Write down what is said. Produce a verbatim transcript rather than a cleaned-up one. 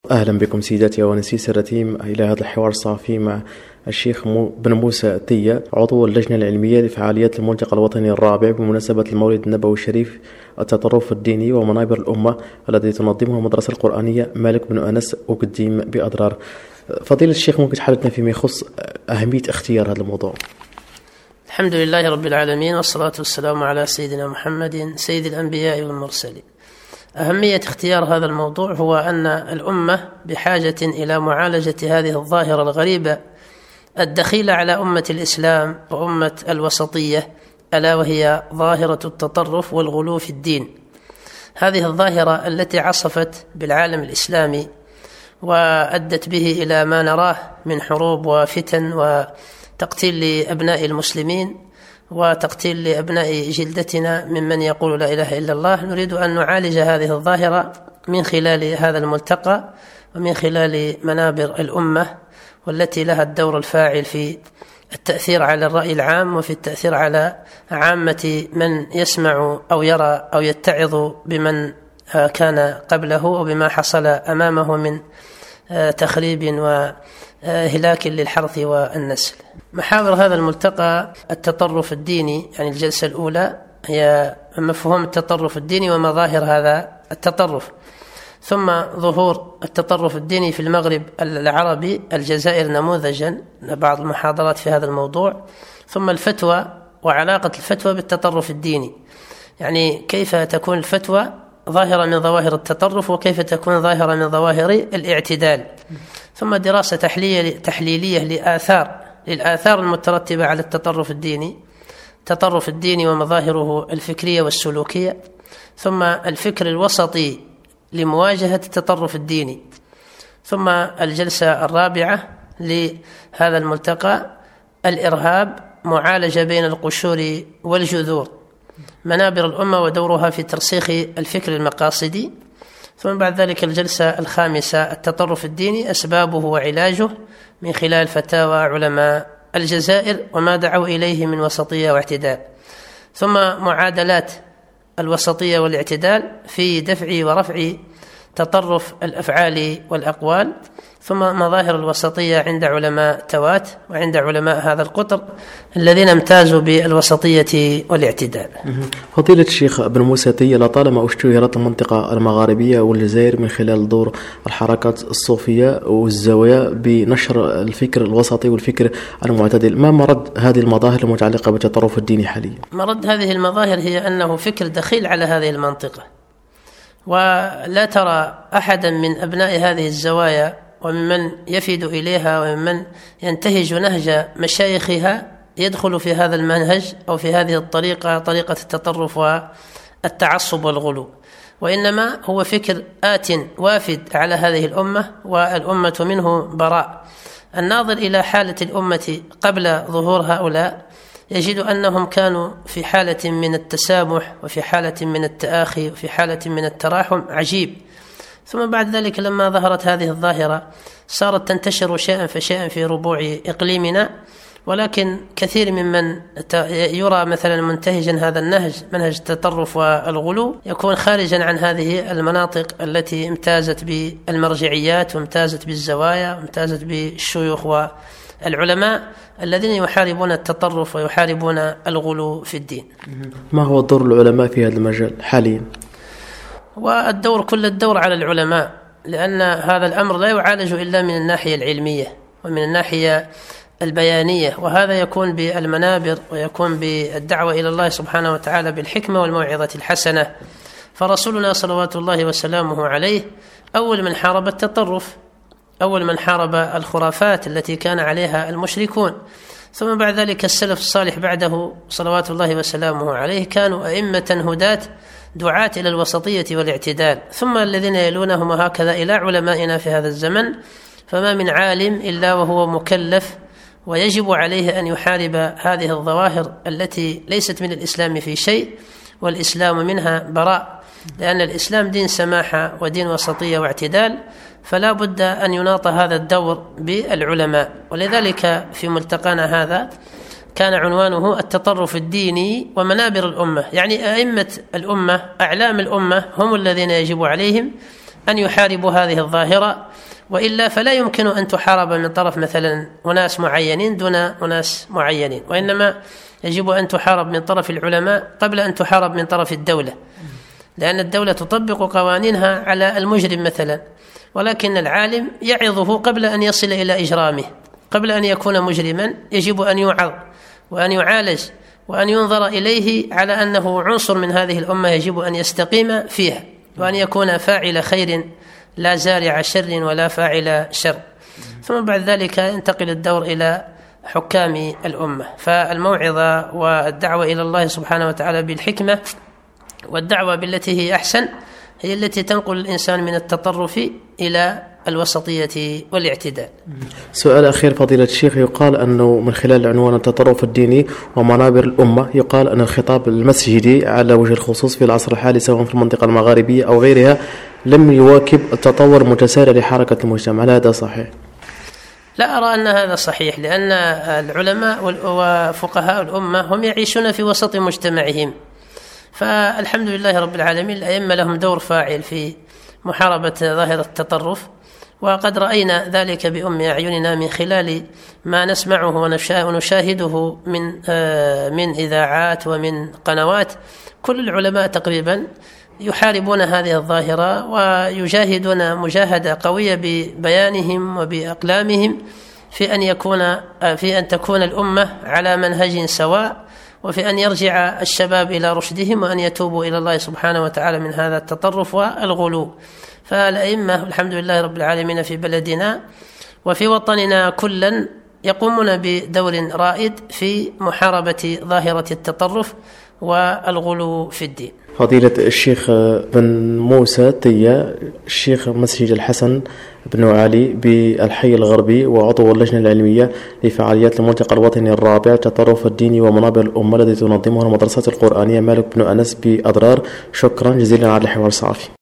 أهلا بكم سيداتي ونسيس الرتيم إلى هذا الحوار الصحفي مع الشيخ بن موسى تية، عضو اللجنة العلمية لفعاليات الملتقى الوطني الرابع بمناسبة المولد النبوي الشريف التطرف الديني ومنابر الأمة الذي تنظمه المدرسة القرآنية مالك بن أنس وقديم بأضرار. فضيلة الشيخ، ممكن تحدثنا فيما يخص أهمية اختيار هذا الموضوع؟ الحمد لله رب العالمين، والصلاة والسلام على سيدنا محمد سيد الأنبياء والمرسلين. أهمية اختيار هذا الموضوع هو أن الأمة بحاجة إلى معالجة هذه الظاهرة الغريبة الدخيلة على أمة الإسلام وأمة الوسطية، ألا وهي ظاهرة التطرف والغلو في الدين. هذه الظاهرة التي عصفت بالعالم الإسلامي وأدت به إلى ما نراه من حروب وفتن وتقتيل لأبناء المسلمين وتقتيل لأبناء جلدتنا ممن يقول لا إله إلا الله. نريد أن نعالج هذه الظاهرة من خلال هذا الملتقى ومن خلال منابر الأمة، والتي لها الدور الفاعل في التأثير على الرأي العام وفي التأثير على عامة من يسمع أو يرى أو يتعظ بمن كان قبله وبما حصل أمامه من تخريب وهلاك للحرث والنسل. محاور هذا الملتقى التطرف الديني، يعني الجلسة الأولى هي مفهوم التطرف الديني ومظاهر هذا التطرف، ثم ظهور التطرف الديني في المغرب العربي الجزائر نموذجا، بعض المحاضرات في هذا الموضوع، ثم الفتوى وعلاقة الفتوى بالتطرف الديني، يعني كيف تكون الفتوى ظاهرة من ظواهر التطرف وكيف تكون ظاهرة من ظواهر الاعتدال، ثم دراسة تحليلية لآثار للآثار المترتبة على التطرف الديني، التطرف الديني ومظاهره الفكرية والسلوكية، ثم الفكر الوسطي لمواجهة التطرف الديني، ثم الجلسة الرابعة لهذا الملتقى الإرهاب، معالجة بين القشور والجذور، منابر الأمة ودورها في ترسيخ الفكر المقاصدي، ثم بعد ذلك الجلسة الخامسة التطرف الديني، أسبابه وعلاجه من خلال فتاوى علماء الجزائر وما دعوا إليه من وسطية واعتدال، ثم معادلات الوسطية والاعتدال في دفع ورفع تطرف الأفعال والأقوال، ثم مظاهر الوسطية عند علماء توات وعند علماء هذا القطر الذين امتازوا بالوسطية والاعتدال. فضيلة الشيخ بن موسى تية، لطالما اشتهرت المنطقة المغاربية والجزائر من خلال دور الحركات الصوفية والزوايا بنشر الفكر الوسطي والفكر المعتدل، ما مرد هذه المظاهر المتعلقة بالتطرف الديني حاليا؟ مرد هذه المظاهر هي أنه فكر دخيل على هذه المنطقة، ولا ترى أحدا من أبناء هذه الزوايا وممن يفيد إليها وممن ينتهج نهج مشايخها يدخل في هذا المنهج أو في هذه الطريقة، طريقة التطرف والتعصب والغلو، وإنما هو فكر آت وافد على هذه الأمة والأمة منه براء. الناظر إلى حالة الأمة قبل ظهور هؤلاء يجد أنهم كانوا في حالة من التسامح وفي حالة من التآخي وفي حالة من التراحم عجيب، ثم بعد ذلك لما ظهرت هذه الظاهرة صارت تنتشر شيئا فشيئا في ربوع إقليمنا، ولكن كثير ممن يرى مثلا منتهجا هذا النهج، منهج التطرف والغلو، يكون خارجا عن هذه المناطق التي امتازت بالمرجعيات وامتازت بالزوايا وامتازت بالشيوخ والعلماء الذين يحاربون التطرف ويحاربون الغلو في الدين. ما هو دور العلماء في هذا المجال حاليا؟ والدور كل الدور على العلماء، لأن هذا الأمر لا يعالج إلا من الناحية العلمية ومن الناحية البيانية، وهذا يكون بالمنابر ويكون بالدعوة إلى الله سبحانه وتعالى بالحكمة والموعظة الحسنة. فرسولنا صلوات الله وسلامه عليه أول من حارب التطرف، أول من حارب الخرافات التي كان عليها المشركون، ثم بعد ذلك السلف الصالح بعده صلوات الله وسلامه عليه كانوا أئمة هداة دعاة إلى الوسطية والاعتدال، ثم الذين يلونهم وهكذا إلى علمائنا في هذا الزمن. فما من عالم إلا وهو مكلف ويجب عليه أن يحارب هذه الظواهر التي ليست من الإسلام في شيء والإسلام منها براء، لأن الإسلام دين سماحة ودين وسطية واعتدال، فلا بد أن يناط هذا الدور بالعلماء. ولذلك في ملتقانا هذا كان عنوانه التطرف الديني ومنابر الأمة، يعني أئمة الأمة أعلام الأمة هم الذين يجب عليهم أن يحاربوا هذه الظاهرة، وإلا فلا يمكن أن تحارب من طرف مثلا أناس معينين دون أناس معينين، وإنما يجب أن تحارب من طرف العلماء قبل أن تحارب من طرف الدولة، لأن الدولة تطبق قوانينها على المجرم مثلا، ولكن العالم يعظه قبل أن يصل إلى إجرامه، قبل أن يكون مجرما يجب أن يوعظ وأن يعالج وأن ينظر إليه على أنه عنصر من هذه الأمة يجب أن يستقيم فيها، وأن يكون فاعل خير لا زارع شر ولا فاعل شر. ثم بعد ذلك ينتقل الدور إلى حكام الأمة، فالموعظة والدعوة إلى الله سبحانه وتعالى بالحكمة والدعوة بالتي هي أحسن هي التي تنقل الإنسان من التطرف إلى الوسطية والاعتدال. سؤال أخير فضيلة الشيخ، يقال أنه من خلال عنوان التطرف الديني ومنابر الأمة يقال أن الخطاب المسجدي على وجه الخصوص في العصر الحالي سواء في المنطقة المغاربية أو غيرها لم يواكب التطور المتسارع لحركة المجتمع، هل هذا صحيح؟ لا أرى أن هذا صحيح، لأن العلماء وفقهاء الأمة هم يعيشون في وسط مجتمعهم، فالحمد لله رب العالمين الأئمة لهم دور فاعل في محاربة ظاهرة التطرف، وقد رأينا ذلك بأم أعيننا من خلال ما نسمعه ونشاهده من من إذاعات ومن قنوات. كل العلماء تقريبا يحاربون هذه الظاهرة ويجاهدون مجاهدة قوية ببيانهم وبأقلامهم في أن يكون في أن تكون الأمة على منهج سواء، وفي أن يرجع الشباب إلى رشدهم وأن يتوبوا إلى الله سبحانه وتعالى من هذا التطرف والغلو. فالأئمة الحمد لله رب العالمين في بلدنا وفي وطننا كلا يقومون بدور رائد في محاربة ظاهرة التطرف والغلو في الدين. فضيلة الشيخ بن موسى تية، الشيخ مسجد الحسن بن علي بالحي الغربي وعضو اللجنة العلمية لفعاليات الملتقى الوطني الرابع التطرف الديني ومنابر الأمة التي تنظمها المدرسة القرآنية مالك بن أنس بأضرار، شكرا جزيلا على الحوار الصحفي.